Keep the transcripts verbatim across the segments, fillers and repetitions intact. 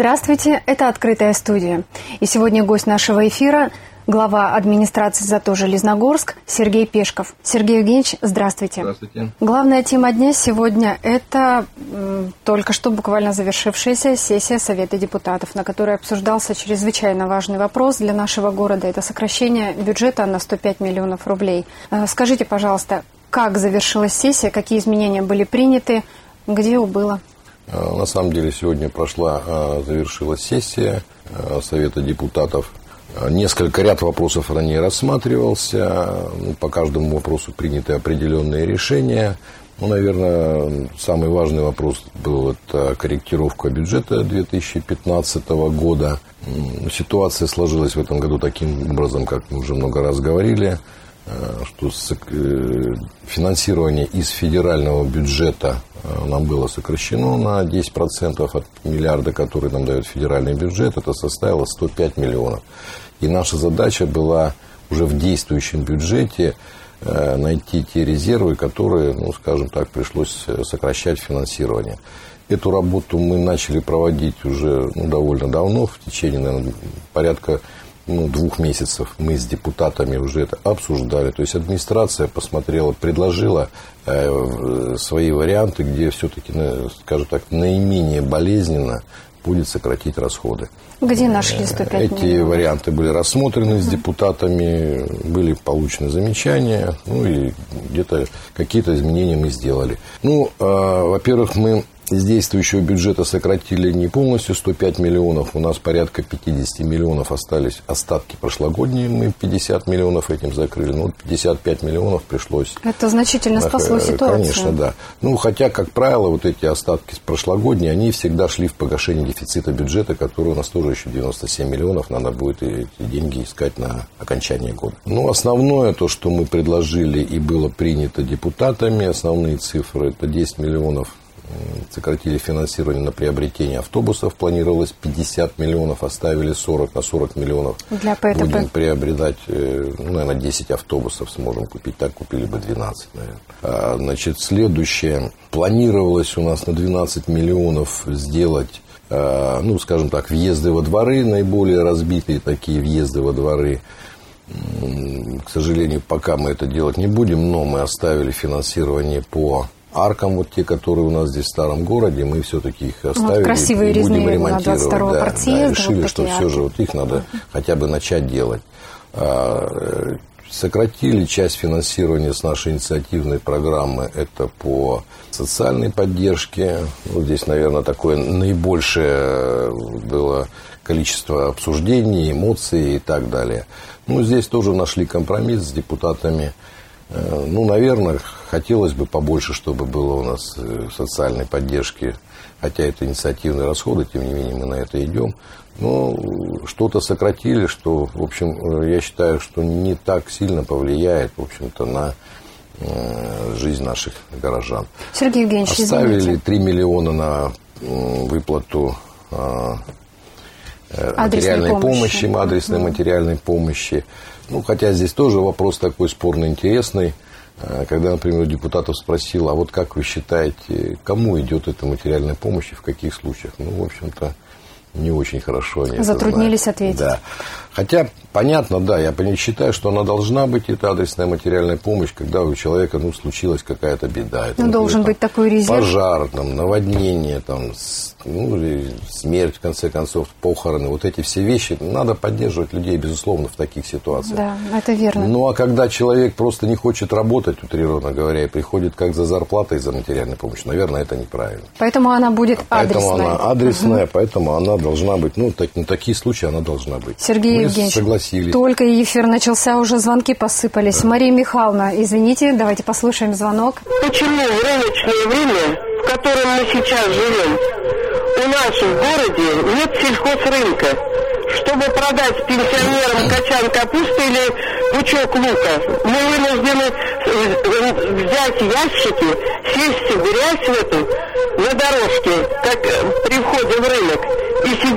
Здравствуйте, это «Открытая студия». И сегодня гость нашего эфира – глава администрации ЗАТО Железногорск Сергей Пешков. Сергей Евгеньевич, здравствуйте. Здравствуйте. Главная тема дня сегодня – это м, только что буквально завершившаяся сессия Совета депутатов, на которой обсуждался чрезвычайно важный вопрос для нашего города – это сокращение бюджета на сто пять миллионов рублей. Э, скажите, пожалуйста, как завершилась сессия, какие изменения были приняты, где убыло? На самом деле сегодня прошла, завершилась сессия Совета депутатов. Несколько ряд вопросов ранее рассматривался. По каждому вопросу приняты определенные решения. Ну, наверное, самый важный вопрос был это корректировка бюджета две тысячи пятнадцатого года. Ситуация сложилась в этом году таким образом, как мы уже много раз говорили, что финансирование из федерального бюджета нам было сокращено на десять процентов от миллиарда, который нам дает федеральный бюджет. Это составило сто пять миллионов. И наша задача была уже в действующем бюджете найти те резервы, которые, ну, скажем так, пришлось сокращать финансирование. Эту работу мы начали проводить уже ну, довольно давно, в течение, наверное, порядка ну, двух месяцев. Мы с депутатами уже это обсуждали. То есть администрация посмотрела, предложила э, свои варианты, где все-таки, скажем так, наименее болезненно будет сократить расходы. Где нашли сто пять Эти миллионов? варианты были рассмотрены с депутатами, были получены замечания, ну и где-то какие-то изменения мы сделали. Ну, э, во-первых, мы из действующего бюджета сократили не полностью сто пять миллионов, у нас порядка пятьдесят миллионов остались остатки прошлогодние, мы пятьдесят миллионов этим закрыли, ну, пятьдесят пять миллионов пришлось. Это значительно спасло ситуацию. Конечно, да. Ну, хотя, как правило, вот эти остатки прошлогодние, они всегда шли в погашение дефицита бюджета, который у нас тоже еще девяносто семь миллионов, надо будет эти деньги искать на окончание года. Ну, основное то, что мы предложили и было принято депутатами, основные цифры, это десять миллионов. Сократили финансирование на приобретение автобусов. Планировалось пятьдесят миллионов, оставили сорок, на сорок миллионов. Для ПТП. Будем приобретать, ну, наверное, десять автобусов сможем купить. Так купили бы двенадцать, наверное. А, значит, следующее. Планировалось у нас на двенадцать миллионов сделать, а, ну, скажем так, въезды во дворы, наиболее разбитые такие въезды во дворы. К сожалению, пока мы это делать не будем, но мы оставили финансирование по аркам, вот те, которые у нас здесь в старом городе, мы все-таки их оставили, вот красивые и будем ремонтировать. двадцать второго да, партия, да, решили, вот что арки. все же вот их надо uh-huh. хотя бы начать делать. Сократили часть финансирования с нашей инициативной программы, это по социальной поддержке. Вот здесь, наверное, такое наибольшее было количество обсуждений, эмоций и так далее. Ну, здесь тоже нашли компромисс с депутатами. Ну, наверное, хотелось бы побольше, чтобы было у нас социальной поддержки, хотя это инициативные расходы, тем не менее мы на это идем. Но что-то сократили, что, в общем, я считаю, что не так сильно повлияет, в общем-то, на жизнь наших горожан. Сергей Евгеньевич, оставили извините. три миллиона на выплату материальной помощи, помощи адресной материальной помощи. Ну, хотя здесь тоже вопрос такой спорный, интересный. Когда, например, у депутатов спросил, а вот как вы считаете, кому идет эта материальная помощь и в каких случаях? Ну, в общем-то, не очень хорошо они затруднились это знают. ответить. Да. Хотя, понятно, да, я считаю, что она должна быть, эта адресная материальная помощь, когда у человека, ну, случилась какая-то беда. Это, ну, должен там, быть такой резерв. Пожар, там, наводнение, там, ну, или смерть, в конце концов, похороны. Вот эти все вещи. Надо поддерживать людей, безусловно, в таких ситуациях. Да, это верно. Ну, а когда человек просто не хочет работать, утрированно говоря, и приходит как за зарплатой, за материальной помощью, наверное, это неправильно. Поэтому она будет адресная. Поэтому она адресная, угу. поэтому она должна быть, ну, так, на такие случаи она должна быть. Сергей Мы Евгеньевич, согласились. Только эфир начался, уже звонки посыпались. Да. Мария Михайловна, извините, давайте послушаем звонок. Почему в рыночное время, в котором мы сейчас живем, у нас в городе нет сельхозрынка, чтобы продать пенсионерам качан капусты или пучок лука? Мы вынуждены взять ящики, сесть в грязь в эту на дорожке, как при входе в рынок, и сидеть под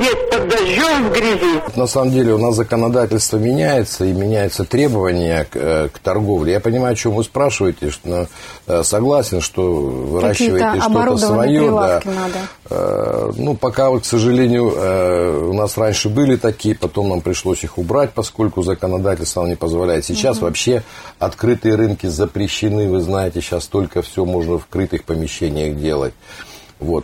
дождем, в грязи. На самом деле у нас законодательство меняется, и меняются требования к, к торговле. Я понимаю, о чем вы спрашиваете, что, согласен, что выращиваете что-то свое. Да. Надо. Ну, пока, вот, к сожалению, у нас раньше были такие, потом нам пришлось их убрать, поскольку законодательство не позволяет. Сейчас угу. вообще открытые рынки запрещены, вы знаете, сейчас только все можно в крытых помещениях делать. Вот.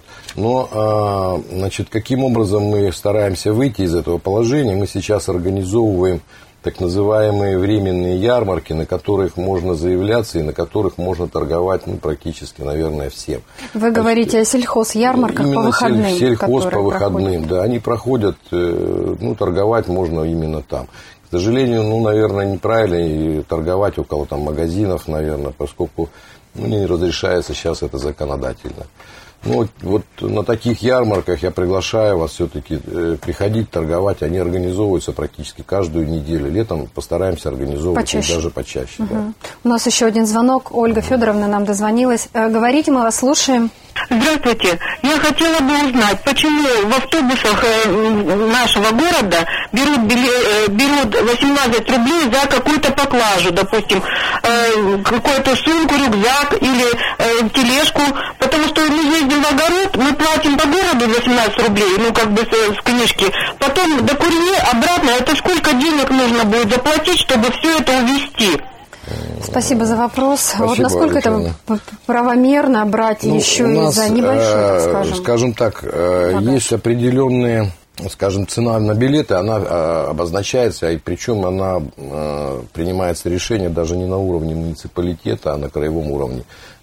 Но, значит, каким образом мы стараемся выйти из этого положения? Мы сейчас организовываем так называемые временные ярмарки, на которых можно заявляться и на которых можно торговать, ну, практически, наверное, всем. Вы говорите о сельхозярмарках по выходным. Именно сельхоз по выходным, проходят. Да, они проходят, ну, торговать можно именно там. К сожалению, ну, наверное, неправильно и торговать около там магазинов, наверное, поскольку ну, не разрешается сейчас это законодательно. Ну, вот, вот на таких ярмарках я приглашаю вас все-таки э, приходить, торговать. Они организовываются практически каждую неделю. Летом постараемся организовывать почаще. Даже почаще. Угу. Да. У нас еще один звонок. Ольга угу. Федоровна нам дозвонилась. Э, говорите, мы вас слушаем. Здравствуйте. Я хотела бы узнать, почему в автобусах нашего города берут, берут восемнадцать рублей за какую-то поклажу, допустим, какую-то сумку, рюкзак или тележку, потому что мы ездим в огород, мы платим по городу восемнадцать рублей, ну как бы с книжки, потом до Курье обратно, это сколько денег нужно будет заплатить, чтобы все это увезти? Спасибо за вопрос. Спасибо, вот насколько Александра. Это правомерно брать ну, еще и за небольшой, так скажем? Скажем так, багаж. Есть определенные, скажем, цена на билеты, она обозначается, и причем она принимается решение даже не на уровне муниципалитета, а на краевом уровне.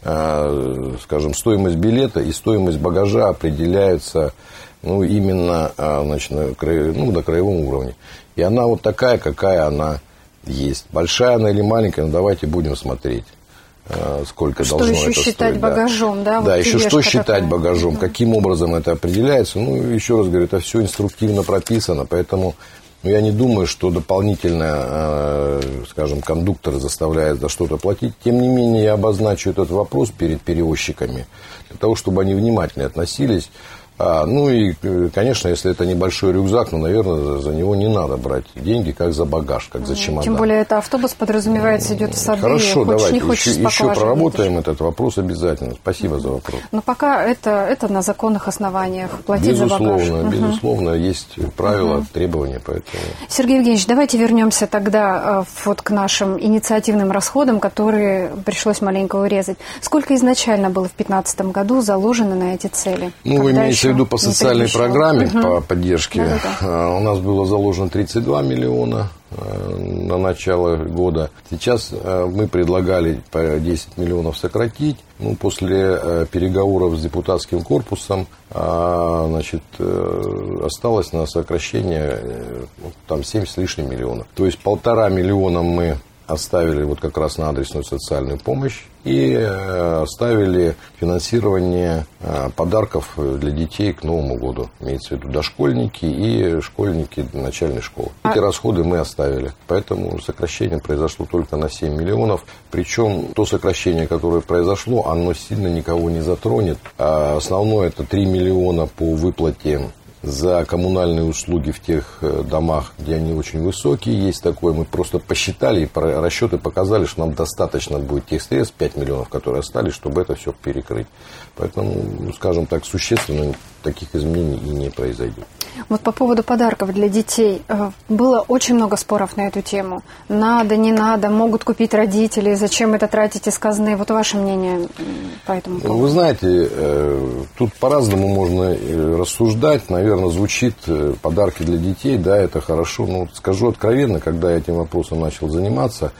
Скажем, стоимость билета и стоимость багажа определяются ну, именно значит, на, краев, ну, на краевом уровне. И она вот такая, какая она есть. Большая она или маленькая, ну давайте будем смотреть, сколько что должно еще это считать стоить. багажом, да? Да, вот да еще что считать такая. багажом, каким образом это определяется. Ну, еще раз говорю, это все инструктивно прописано, поэтому ну, я не думаю, что дополнительно, скажем, кондуктор заставляет за что-то платить. Тем не менее, я обозначу этот вопрос перед перевозчиками, для того, чтобы они внимательно относились. А, ну и, конечно, если это небольшой рюкзак, ну, наверное, за него не надо брать деньги, как за багаж, как за чемодан. Тем более, это автобус, подразумевается, идет в сады. Хорошо, хочешь, давайте не хочешь, еще, еще проработаем этот вопрос обязательно. Спасибо за вопрос. Но пока это, это на законных основаниях платить безусловно, за багаж. Безусловно, угу. Есть правила, угу. требования. Поэтому... Сергей Евгеньевич, давайте вернемся тогда вот к нашим инициативным расходам, которые пришлось маленько урезать. Сколько изначально было в две тысячи пятнадцатом году заложено на эти цели? Ну, вы имеете в виду по социальной программе угу. по поддержке. Да, да, да. У нас было заложено тридцать два миллиона на начало года. Сейчас мы предлагали по десять миллионов сократить. Ну, после переговоров с депутатским корпусом значит, осталось на сокращение там семь с лишним миллионов. То есть полтора миллиона мы оставили вот как раз на адресную социальную помощь и оставили финансирование подарков для детей к Новому году. Имеется в виду дошкольники и школьники начальной школы. Эти расходы мы оставили. Поэтому сокращение произошло только на семь миллионов. Причем то сокращение, которое произошло, оно сильно никого не затронет. А основное это три миллиона по выплате за коммунальные услуги в тех домах, где они очень высокие. Есть такое, мы просто посчитали, и расчеты показали, что нам достаточно будет тех средств, пять миллионов, которые остались, чтобы это все перекрыть. Поэтому, скажем так, существенно таких изменений и не произойдет. Вот по поводу подарков для детей. Было очень много споров на эту тему. Надо, не надо, могут купить родители, зачем это тратить из казны? Вот ваше мнение по этому поводу. Вы знаете, тут по-разному можно рассуждать. Наверное, звучит подарки для детей, да, это хорошо. Но скажу откровенно, когда я этим вопросом начал заниматься,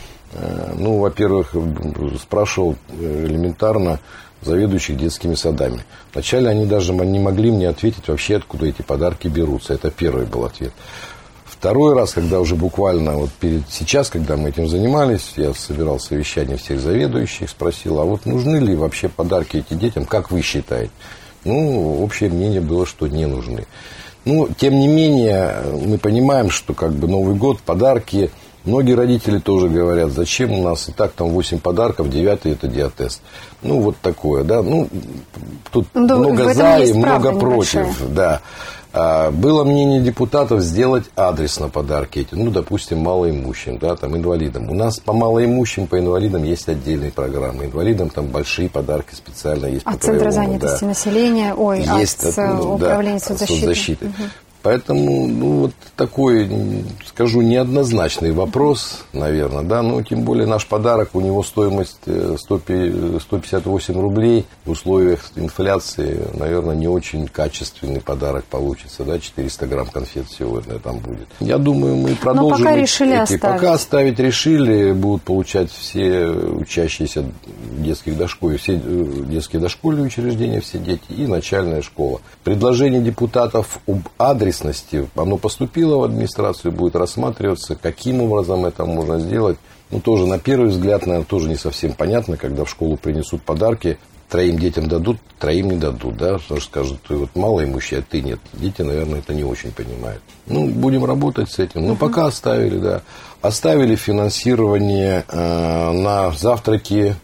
ну, во-первых, спрашивал элементарно заведующих детскими садами. Вначале они даже не могли мне ответить вообще, откуда эти подарки берутся. Это первый был ответ. Второй раз, когда уже буквально вот перед сейчас, когда мы этим занимались, я собирал совещание всех заведующих, спросил, а вот нужны ли вообще подарки этим детям, как вы считаете? Ну, общее мнение было, что не нужны. Ну, тем не менее, мы понимаем, что как бы Новый год, подарки. Многие родители тоже говорят, зачем у нас и так там восемь подарков, девятый это диатест. Ну, вот такое, да. Ну, тут да, много за и много против, да. Было мнение депутатов сделать адресно подарки эти, ну, допустим, малоимущим, да, там, инвалидам. У нас по малоимущим, по инвалидам есть отдельные программы. Инвалидам там большие подарки специально есть. От Центра занятости да. населения, ой, есть, от ну, Управления да, соцзащиты. соцзащиты. Угу. Поэтому, ну, вот такой, скажу, неоднозначный вопрос, наверное, да, ну, тем более наш подарок, у него стоимость сто пятьдесят восемь рублей, в условиях инфляции, наверное, не очень качественный подарок получится, да, четыреста грамм конфет сегодня там будет. Я думаю, мы продолжим. Но пока решили эти, оставить. Пока оставить решили, будут получать все учащиеся детских дошкольных, все детские дошкольные учреждения, все дети и начальная школа. Предложение депутатов об адресе оно поступило в администрацию, будет рассматриваться, каким образом это можно сделать. Ну, тоже на первый взгляд, наверное, тоже не совсем понятно, когда в школу принесут подарки, троим детям дадут, троим не дадут, да, потому что скажут, ты вот малоимущий, а ты нет. Дети, наверное, это не очень понимают. Ну, будем работать с этим. Ну, uh-huh. пока оставили, да. Оставили финансирование э, на завтраки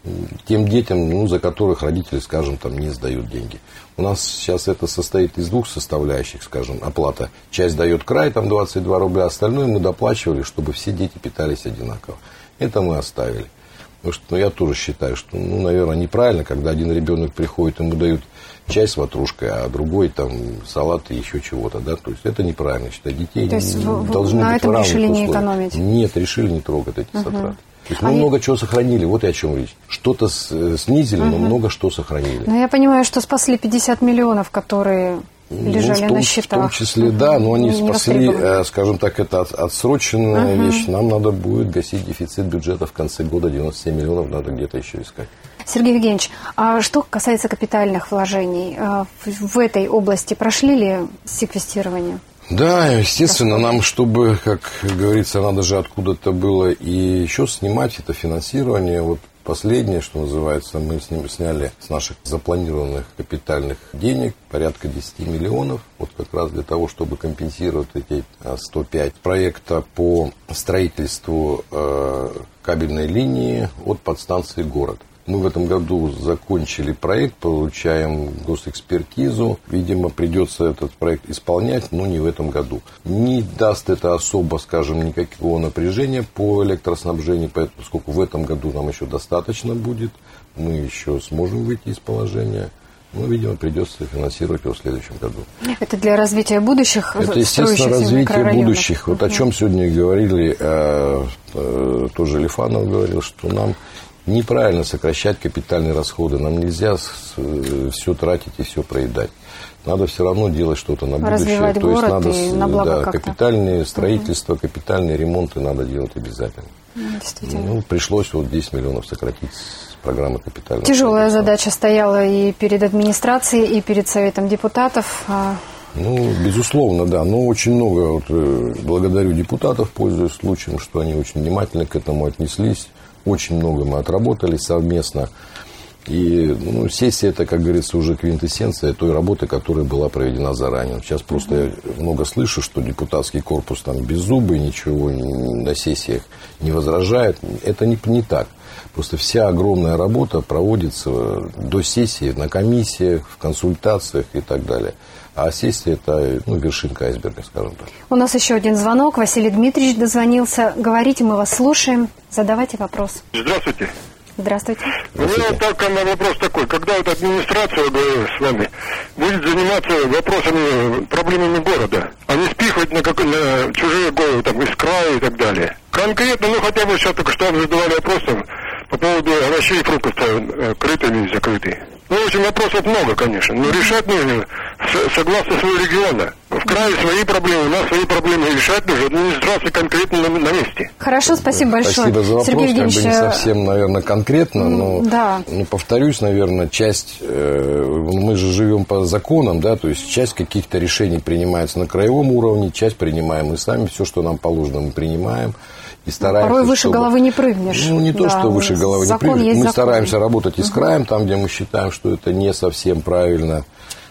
тем детям, ну, за которых родители, скажем, там не сдают деньги. У нас сейчас это состоит из двух составляющих, скажем, оплата. Часть дает край, там двадцать два рубля, остальное мы доплачивали, чтобы все дети питались одинаково. Это мы оставили. Потому что ну, я тоже считаю, что, ну, наверное, неправильно, когда один ребенок приходит, ему дают чай с ватрушкой, а другой там салат и еще чего-то, да, то есть это неправильно, считаю, детей то есть в, должны на быть этом решили не экономить? Нет, решили не трогать эти угу. затраты. То есть мы а много я... чего сохранили, вот и о чем речь. Что-то снизили, угу. но много что сохранили. Но я понимаю, что спасли пятьдесят миллионов, которые лежали ну, том, на счетах. В том числе, угу. да, но они не спасли, скажем так, это отсроченная угу. вещь. Нам надо будет гасить дефицит бюджета в конце года, девяносто семь миллионов надо где-то еще искать. Сергей Евгеньевич, а что касается капитальных вложений, в этой области прошли ли секвестирование? Да, естественно, нам, чтобы, как говорится, надо же откуда-то было и еще снимать это финансирование. Вот последнее, что называется, мы с ним сняли с наших запланированных капитальных денег порядка десять миллионов. Вот как раз для того, чтобы компенсировать эти сто пять проекта по строительству э, кабельной линии от подстанции «Город». Мы в этом году закончили проект, получаем госэкспертизу. Видимо, придется этот проект исполнять, но не в этом году. Не даст это особо, скажем, никакого напряжения по электроснабжению, поскольку в этом году нам еще достаточно будет. Мы еще сможем выйти из положения. Но, видимо, придется финансировать его в следующем году. Это для развития будущих? Это, естественно, развитие будущих. Вот угу. о чем сегодня говорили, э, э, тоже Лифанов говорил, что нам неправильно сокращать капитальные расходы. Нам нельзя все тратить и все проедать. Надо все равно делать что-то на будущее. Развивать То есть надо на благо да, капитальные строительства, угу. капитальные ремонты надо делать обязательно. Действительно. Ну, пришлось вот десять миллионов сократить с программы капитального. Тяжелая задача стояла и перед администрацией, и перед Советом депутатов. Ну, безусловно, да. Но очень много, вот, благодарю депутатов, пользуясь случаем, что они очень внимательно к этому отнеслись. Очень много мы отработали совместно. И ну, сессия, это, как говорится, уже квинтэссенция той работы, которая была проведена заранее. Сейчас просто я много слышу, что депутатский корпус там беззубый, ничего на сессиях не возражает. Это не, не так. Просто вся огромная работа проводится до сессии на комиссиях, в консультациях и так далее. А сессия – это ну, вершинка айсберга, скажем так. У нас еще один звонок. Василий Дмитриевич дозвонился. Говорите, мы вас слушаем. Задавайте вопрос. Здравствуйте. Здравствуйте. У меня вот так, вопрос такой. Когда вот администрация, говорю с вами, будет заниматься вопросами, проблемами города, а не спихивать на, как, на чужие головы, там, из края и так далее. Конкретно, ну, хотя бы сейчас только что задавали вопрос по поводу овощей и фруктов, крытые или закрытые. Ну, в общем, вопросов много, конечно, но решать нужно согласно своего региона. В крае свои проблемы, у нас свои проблемы. Решать нужно администрация конкретно на, на месте. Хорошо, спасибо большое. Спасибо за вопрос, Сергей как бы не совсем, наверное, конкретно, но да. ну, повторюсь, наверное, часть, э, мы же живем по законам, да, то есть часть каких-то решений принимается на краевом уровне, часть принимаем мы сами, все, что нам положено, мы принимаем. И стараемся, порой выше чтобы... головы не прыгнешь. Ну, не то, да, что выше головы не прыгнешь. Мы закон. стараемся работать и с краем, там, где мы считаем, что это не совсем правильно.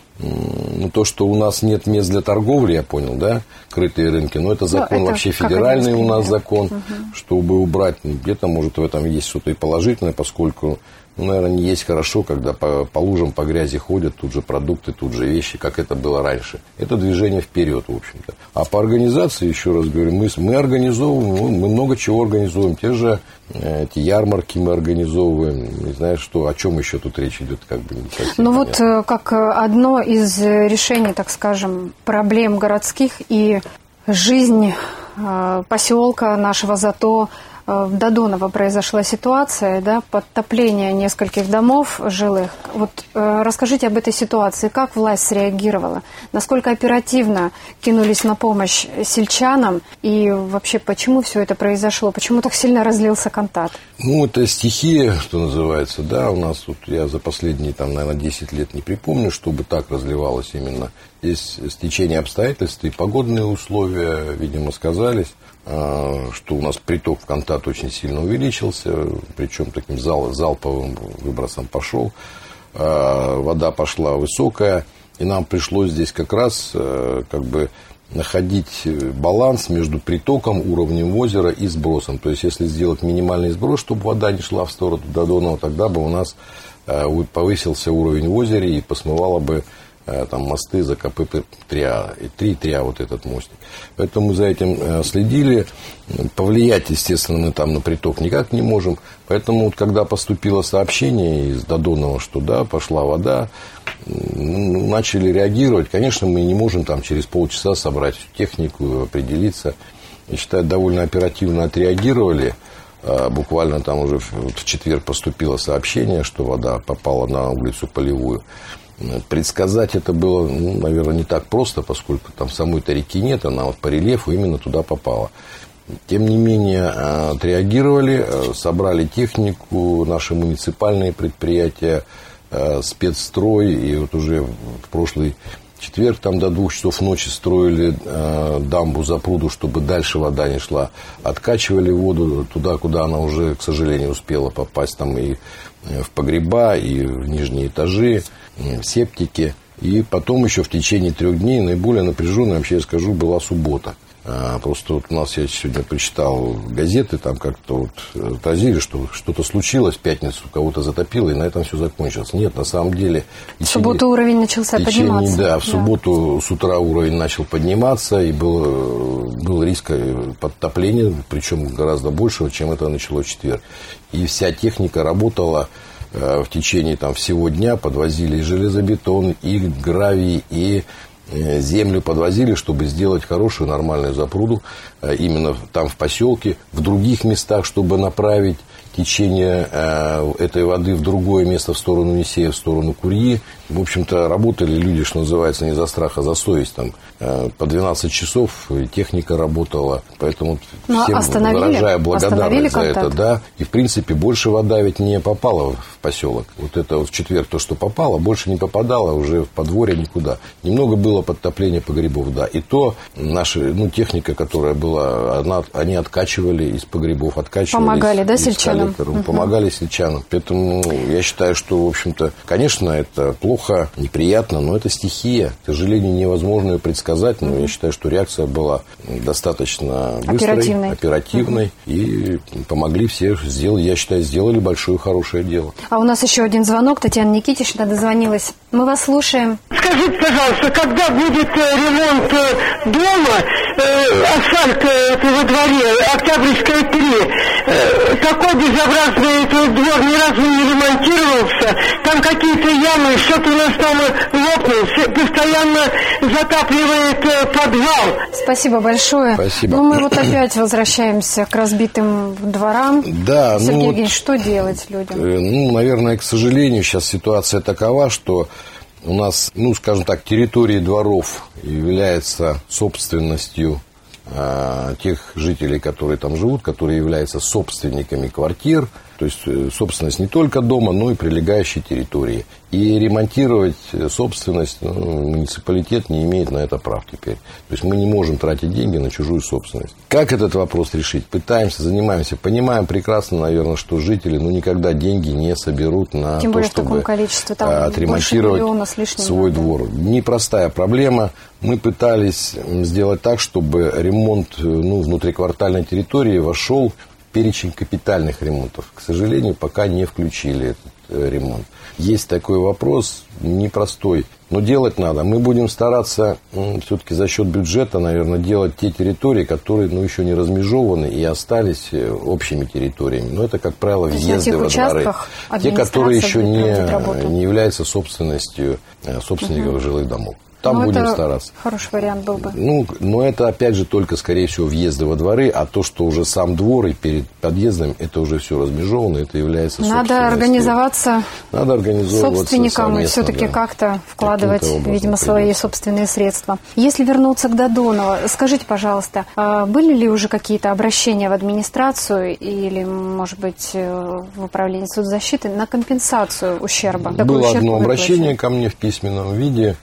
Ну, то, что у нас нет мест для торговли, я понял, да, крытые рынки, но это закон ну, это вообще федеральный у нас закон, угу. чтобы убрать, где-то, может, в этом есть что-то и положительное, поскольку ну, наверное, не есть хорошо, когда по, по лужам, по грязи ходят, тут же продукты, тут же вещи, как это было раньше. Это движение вперед, в общем-то. А по организации, еще раз говорю, мы, мы организовываем, мы много чего организуем. Те же эти ярмарки мы организовываем. Не знаю, что, о чем еще тут речь идет, как бы не совсем Ну понятно. вот как одно из решений, так скажем, проблем городских и жизнь поселка нашего Зато, в Додоново произошла ситуация, да, подтопление нескольких домов жилых. Вот э, расскажите об этой ситуации. Как власть среагировала? Насколько оперативно кинулись на помощь сельчанам? И вообще, почему все это произошло? Почему так сильно разлился Кантат? Ну, это стихия, что называется, да. У нас тут, я за последние, там, наверное, десять лет не припомню, чтобы так разливалось именно. Здесь стечение обстоятельств и погодные условия, видимо, сказались, что у нас приток в Кантат очень сильно увеличился, причем таким зал, залповым выбросом пошел. Вода пошла высокая, и нам пришлось здесь как раз как бы находить баланс между притоком, уровнем озера и сбросом. То есть, если сделать минимальный сброс, чтобы вода не шла в сторону Додонова, тогда бы у нас повысился уровень в озере и посмывало бы там мосты за ка пэ три а, и три три а вот этот мостик. Поэтому мы за этим следили. Повлиять, естественно, мы там на приток никак не можем. Поэтому, вот, когда поступило сообщение из Додонова, что да, пошла вода, начали реагировать. Конечно, мы не можем там через полчаса собрать всю технику, определиться. Я считаю, довольно оперативно отреагировали. Буквально там уже в четверг поступило сообщение, что вода попала на улицу Полевую. Предсказать это было, ну, наверное, не так просто, поскольку там самой-то реки нет, она вот по рельефу именно туда попала. Тем не менее, отреагировали, собрали технику, наши муниципальные предприятия, спецстрой, и вот уже в прошлый четверг там до двух часов ночи строили дамбу за пруду, чтобы дальше вода не шла. Откачивали воду туда, куда она уже, к сожалению, успела попасть там и в погреба, и в нижние этажи, в септики. И потом еще в течение трех дней наиболее напряженной, вообще я скажу, была суббота. Просто вот у нас, я сегодня прочитал газеты, там как-то вот отразили, что что-то случилось в пятницу, кого-то затопило, и на этом все закончилось. Нет, на самом деле... В субботу уровень начался течение, подниматься. Да, в субботу да. С утра уровень начал подниматься, и был, был риск подтопления, причем гораздо большего, чем это началось в четверг. И вся техника работала в течение там, всего дня, подвозили и железобетон, и гравий, и... землю подвозили, чтобы сделать хорошую, нормальную запруду именно там в поселке, в других местах, чтобы направить течение этой воды в другое место, в сторону Несея, в сторону Курьи. В общем-то, работали люди, что называется, не за страх, а за совесть. Там по двенадцать часов техника работала, поэтому Но всем выражая благодарность за контакт? это. Да. И, в принципе, больше вода ведь не попала в поселок. Вот это вот в четверг то, что попало, больше не попадало уже в подворье никуда. Немного было подтопления погребов, да. И то наша, ну, техника, которая была, она, они откачивали из погребов, откачивали. Помогали, из, да, из сельчанам? Угу. Помогали сельчанам. Поэтому я считаю, что, в общем-то, конечно, это плохо, неприятно, но это стихия. К сожалению, невозможно ее предсказать, но угу. я считаю, что реакция была достаточно быстрой, оперативной, оперативной угу. и помогли все сделать, я считаю, сделали большое хорошее дело. А у нас еще один звонок. Татьяна Никитична дозвонилась. Мы вас слушаем. Скажите, пожалуйста, когда будет ремонт дома, асфальт во дворе, Октябрьская три, такой безобразный этот двор ни разу не ремонтировался, там какие-то ямы, что-то у нас там лопнуло, постоянно затапливает подвал. Спасибо большое. Спасибо. Ну, мы вот опять возвращаемся к разбитым дворам. Да, Сергей ну, Евгеньевич, что делать людям? Ну, наверное, к сожалению, сейчас ситуация такова, что у нас, ну, скажем так, территория дворов является собственностью э, тех жителей, которые там живут, которые являются собственниками квартир. То есть собственность не только дома, но и прилегающей территории. И ремонтировать собственность, ну, муниципалитет не имеет на это прав теперь. То есть мы не можем тратить деньги на чужую собственность. Как этот вопрос решить? Пытаемся, занимаемся. Понимаем прекрасно, наверное, что жители ну, никогда деньги не соберут на Тем то, более чтобы в таком количестве, там отремонтировать свой надо. двор. Непростая проблема. Мы пытались сделать так, чтобы ремонт ну, внутриквартальной территории вошел перечень капитальных ремонтов. К сожалению, пока не включили это. ремонт. Есть такой вопрос непростой, но делать надо. Мы будем стараться все-таки за счет бюджета, наверное, делать те территории, которые ну, еще не размежеваны и остались общими территориями. Но это, как правило, въезды во дворы. Те, которые еще не, не являются собственностью собственников угу. жилых домов. Там ну, будем это стараться. Хороший вариант был бы. Ну, но это, опять же, только, скорее всего, въезды во дворы, а то, что уже сам двор и перед подъездом, это уже все размежовано, это является собственностью. Надо организоваться Надо организовываться собственникам и все-таки да. как-то вкладывать, видимо, свои придется. собственные средства. Если вернуться к Додонову, скажите, пожалуйста, были ли уже какие-то обращения в администрацию или, может быть, в управление соцзащиты на компенсацию ущерба? Было одно обращение ко мне в письменном виде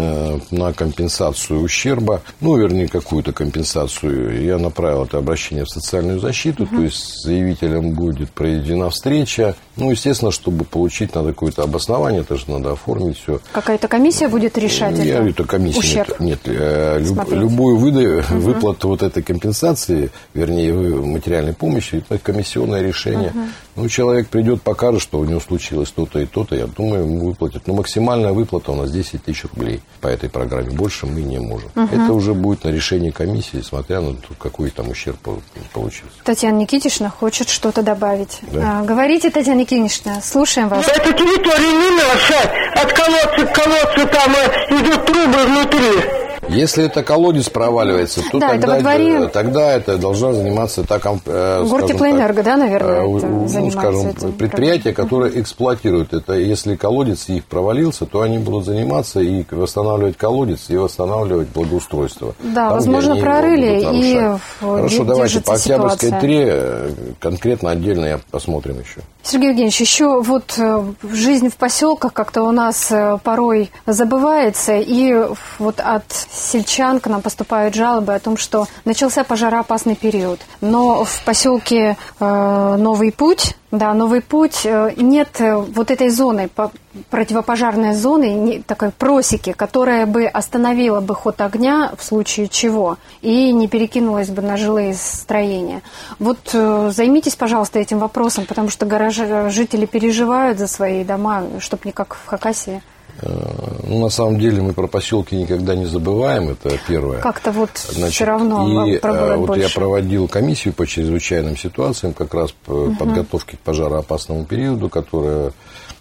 на компенсацию ущерба, ну, вернее, какую-то компенсацию. Я направил это обращение в социальную защиту, угу. то есть с заявителем будет проведена встреча. Ну, естественно, чтобы получить надо какое-то обоснование, это же надо оформить все. Какая-то комиссия будет решать Я, это? это комиссия, ущерб? Нет, нет люб, любую выда, угу. выплату вот этой компенсации, вернее, материальной помощи, это комиссионное решение. Угу. Ну, человек придет, покажет, что у него случилось то-то и то-то, я думаю, ему выплатят. Но максимальная выплата у нас десять тысяч рублей по этой программе. Больше мы не можем. Угу. Это уже будет на решение комиссии, смотря на то, какой там ущерб получился. Татьяна Никитична хочет что-то добавить. Да? А, говорите, Татьяна Никитична, слушаем вас. Эта территория не наша. От колодца к колодцу там идут трубы внутри. Если это колодец проваливается, то да, тогда, это дворе... это, тогда это должна заниматься так, э, Гортеплоэнерго, да, наверное, э, это ну, скажем, предприятия, которые uh-huh. эксплуатируют это. Если колодец их провалился, то они будут заниматься и восстанавливать колодец, и восстанавливать благоустройство. Да, там, возможно, прорыли и Хорошо, давайте по Октябрьской три конкретно отдельно я посмотрим еще. Сергей Евгеньевич, еще вот жизнь в поселках как-то у нас порой забывается, и вот от сельчан к нам поступают жалобы о том, что начался пожароопасный период. Но в поселке э, Новый Путь, да, Новый Путь, э, нет вот этой зоны, противопожарной зоны, такой просеки, которая бы остановила бы ход огня в случае чего и не перекинулась бы на жилые строения. Вот э, займитесь, пожалуйста, этим вопросом, потому что горожане, жители переживают за свои дома, чтобы не как в Хакасии. Ну, на самом деле мы про поселки никогда не забываем, это первое. Как-то вот Значит, все равно и вот больше. Я проводил комиссию по чрезвычайным ситуациям, как раз по угу. подготовке к пожароопасному периоду, которая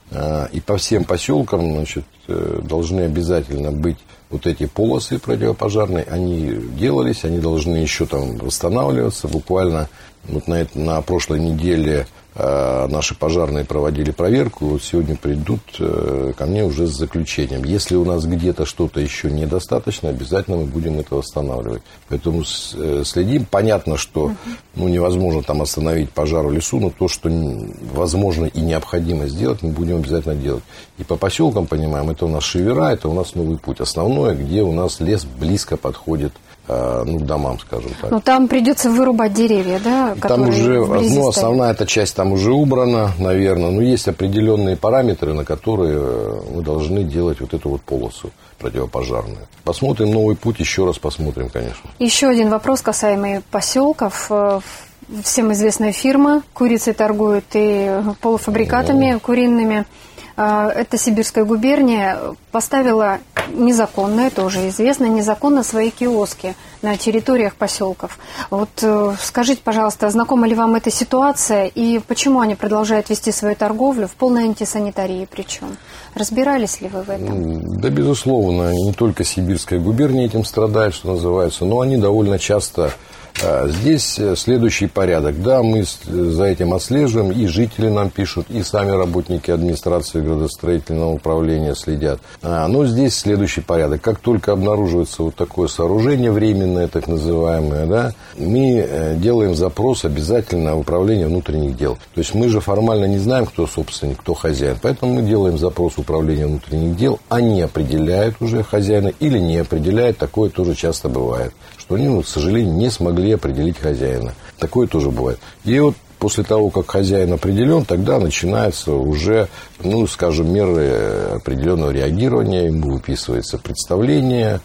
и по всем поселкам, значит, должны обязательно быть вот эти полосы противопожарные, они делались, они должны еще там восстанавливаться. Буквально вот на, на прошлой неделе э, наши пожарные проводили проверку, вот сегодня придут э, ко мне уже с заключением. Если у нас где-то что-то еще недостаточно, обязательно мы будем это восстанавливать. Поэтому с, э, следим. Понятно, что ну, невозможно там остановить пожар в лесу, но то, что возможно и необходимо сделать, мы будем обязательно делать. И по поселкам, понимаем, это у нас Шевера, это у нас Новый Путь. Основное, где у нас лес близко подходит ну, к домам, скажем так. Ну, там придется вырубать деревья, да? Там уже, ну, основная эта часть там уже убрана, наверное. Но есть определенные параметры, на которые мы должны делать вот эту вот полосу противопожарную. Посмотрим Новый Путь, еще раз посмотрим, конечно. Еще один вопрос, касаемый поселков. Всем известная фирма курицей торгует и полуфабрикатами ну. куриными. Эта Сибирская губерния поставила незаконно, это уже известно, незаконно свои киоски на территориях поселков. Вот скажите, пожалуйста, знакома ли вам эта ситуация и почему они продолжают вести свою торговлю в полной антисанитарии причем? Разбирались ли вы в этом? Да, безусловно, не только Сибирская губерния этим страдает, что называется, но они довольно часто... Здесь следующий порядок. Да, мы за этим отслеживаем, и жители нам пишут, и сами работники администрации градостроительного управления следят. Но здесь следующий порядок. Как только обнаруживается вот такое сооружение временное, так называемое, да, мы делаем запрос обязательно в управление внутренних дел. То есть мы же формально не знаем, кто собственник, кто хозяин. Поэтому мы делаем запрос в управление внутренних дел. Они определяют уже хозяина или не определяют. Такое тоже часто бывает. Что они, ну, к сожалению, не смогли определить хозяина. Такое тоже бывает. И вот после того, как хозяин определен, тогда начинаются уже, ну, скажем, меры определенного реагирования. Ему выписывается представление,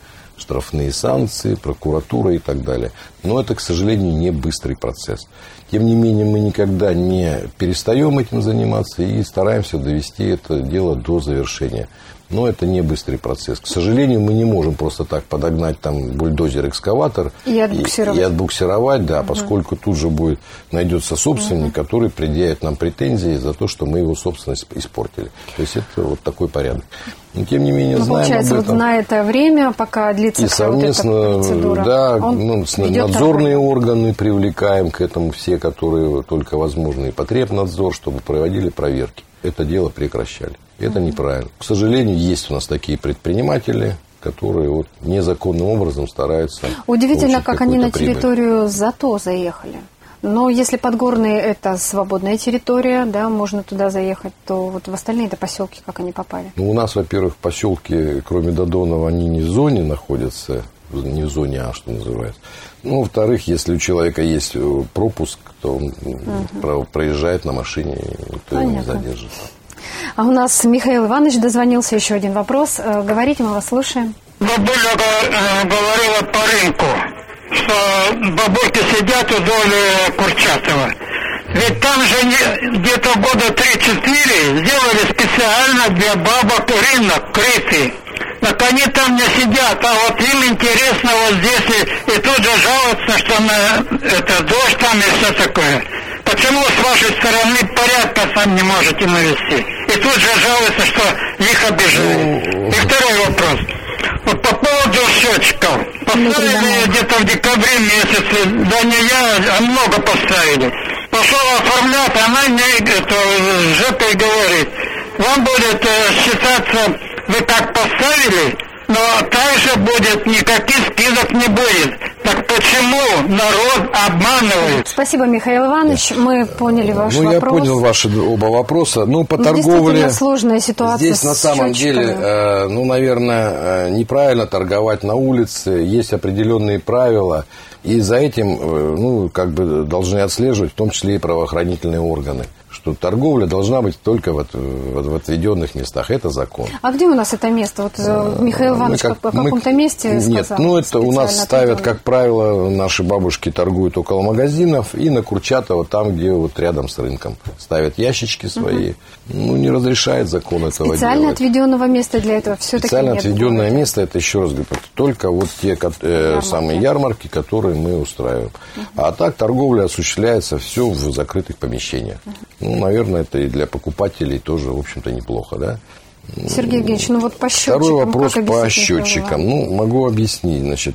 штрафные санкции, прокуратура и так далее. Но это, к сожалению, не быстрый процесс. Тем не менее, мы никогда не перестаем этим заниматься и стараемся довести это дело до завершения. Но это не быстрый процесс. К сожалению, мы не можем просто так подогнать там бульдозер-экскаватор и отбуксировать, и, и отбуксировать да, угу. поскольку тут же будет, найдется собственник, угу. который предъявит нам претензии за то, что мы его собственность испортили. То есть это вот такой порядок. Но тем не менее, ну, знаем получается, об этом. Вот на это время, пока длится и совместно, вот эта процедура, да, ну, надзорные торговлю. органы привлекаем к этому все, которые только возможно, и потребнадзор, чтобы проводили проверки. Это дело прекращали. Это mm-hmm. неправильно. К сожалению, есть у нас такие предприниматели, которые вот незаконным образом стараются. Удивительно, как они на прибыль. территорию ЗАТО заехали. Но если Подгорные это свободная территория, да, можно туда заехать, то вот в остальные-то поселки как они попали? Ну, у нас, во-первых, поселки, кроме Додонова, они не в зоне находятся, не в зоне А, что называется. Ну, во-вторых, если у человека есть пропуск, то он угу. проезжает на машине, никто его не задержит. А у нас Михаил Иванович дозвонился, еще один вопрос. Говорите, мы вас слушаем. Бабуля говорила по рынку, что бабульки сидят вдоль Курчатова. Ведь там же где-то года три-четыре сделали специально для бабок рынок крытый. Так они там не сидят, а вот им интересно вот здесь и, и тут же жалуются, что на, это дождь там и все такое. Почему с вашей стороны порядка сам не можете навести? И тут же жалуются, что их обижают. И второй вопрос. Вот по поводу счетчиков. Поставили где-то в декабре месяце, да не я, а много поставили. Пошел оформлять, она мне это, ЖЭП говорит, вам будет э, считаться, вы так поставили, но также будет, никаких скидок не будет. Так почему народ обманывает? Спасибо, Михаил Иванович. Мы поняли ваш ну, вопрос. Ну, я понял ваши оба вопроса. Ну, по ну, торговле... Действительно сложная ситуация. Здесь, на самом деле, э, ну, наверное, неправильно торговать на улице. Есть определенные правила. И за этим, э, ну, как бы должны отслеживать, в том числе и правоохранительные органы. Что торговля должна быть только в, в, в отведенных местах. Это закон. А где у нас это место? Вот Михаил Иванович как, в каком-то мы, месте сказал? Нет, ну это у нас ставят, как правило, наши бабушки торгуют около магазинов и на Курчатова, там, где вот рядом с рынком. Ставят ящички свои. Угу. Ну, не разрешает закон этого делать. Специально отведенного места для этого все-таки Специально нет. отведенное место, это еще раз говорю, только вот те э, самые ярмарки, которые мы устраиваем. Угу. А так торговля осуществляется все в закрытых помещениях. Угу. Ну, наверное, это и для покупателей тоже, в общем-то, неплохо, да? Сергей Евгеньевич, ну вот по счетчикам. Второй вопрос по счетчикам. Ну, могу объяснить. Значит,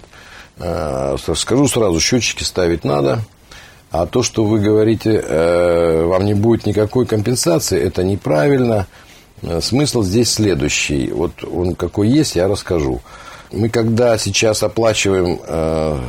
э, скажу сразу, счетчики ставить надо. А то, что вы говорите, э, вам не будет никакой компенсации, это неправильно. Смысл здесь следующий. Вот он какой есть, я расскажу. Мы когда сейчас оплачиваем э,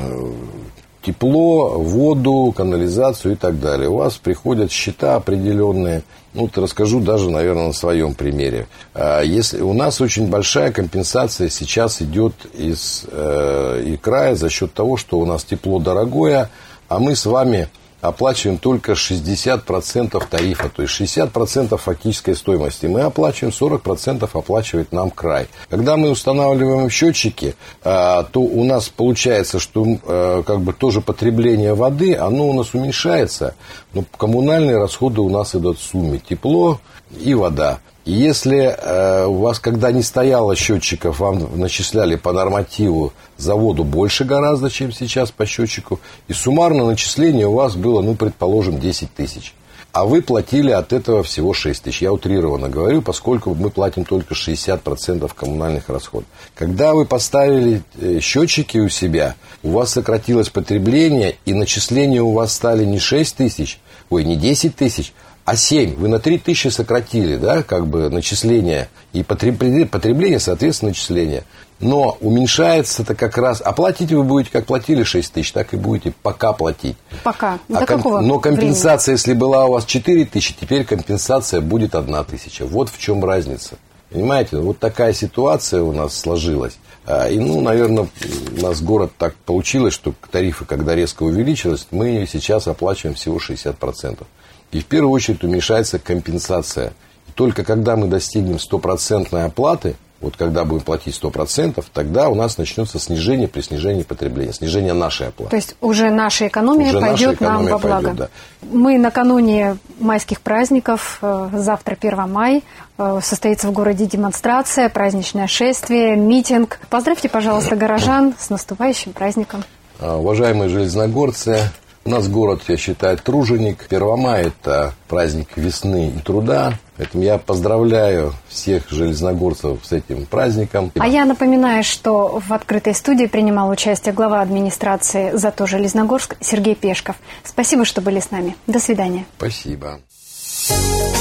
тепло, воду, канализацию и так далее, у вас приходят счета определенные. Ну, вот расскажу даже, наверное, на своем примере. Если у нас очень большая компенсация сейчас идет из э, и края за счет того, что у нас тепло дорогое, а мы с вами оплачиваем только шестьдесят процентов тарифа, то есть шестьдесят процентов фактической стоимости. Мы оплачиваем, сорок процентов оплачивает нам край. Когда мы устанавливаем счетчики, то у нас получается, что как бы тоже потребление воды, оно у нас уменьшается, но коммунальные расходы у нас идут в сумме тепло и вода. Если э, у вас, когда не стояло счетчиков, вам начисляли по нормативу за воду больше гораздо, чем сейчас по счетчику, и суммарно начисление у вас было, ну, предположим, десять тысяч. А вы платили от этого всего шесть тысяч. Я утрированно говорю, поскольку мы платим только шестьдесят процентов коммунальных расходов. Когда вы поставили счетчики у себя, у вас сократилось потребление, и начисления у вас стали не шесть тысяч, ой, не десять тысяч, а семь. Вы на три тысячи сократили, да, как бы начисление и потребление, соответственно, начисление. Но уменьшается это как раз... А платить вы будете, как платили шесть тысяч, так и будете пока платить. Пока. А До ком... какого Но компенсация, времени? Если была у вас четыре тысячи, теперь компенсация будет одна тысяча. Вот в чем разница. Понимаете? Вот такая ситуация у нас сложилась. И, ну, наверное, у нас город так получилось, что тарифы, когда резко увеличились, мы сейчас оплачиваем всего шестьдесят процентов. И в первую очередь уменьшается компенсация. И только когда мы достигнем стопроцентной оплаты, Вот когда будем платить сто процентов, тогда у нас начнется снижение при снижении потребления, снижение нашей оплаты. То есть уже наша экономия уже пойдет наша экономия нам во благо. Пойдет, да. Мы накануне майских праздников, завтра первое мая, состоится в городе демонстрация, праздничное шествие, митинг. Поздравьте, пожалуйста, горожан с наступающим праздником. Уважаемые железногорцы, у нас город, я считаю, труженик. первое мая – это праздник весны и труда. Поэтому я поздравляю всех железногорцев с этим праздником. А я напоминаю, что в открытой студии принимал участие глава администрации ЗАТО Железногорск Сергей Пешков. Спасибо, что были с нами. До свидания. Спасибо.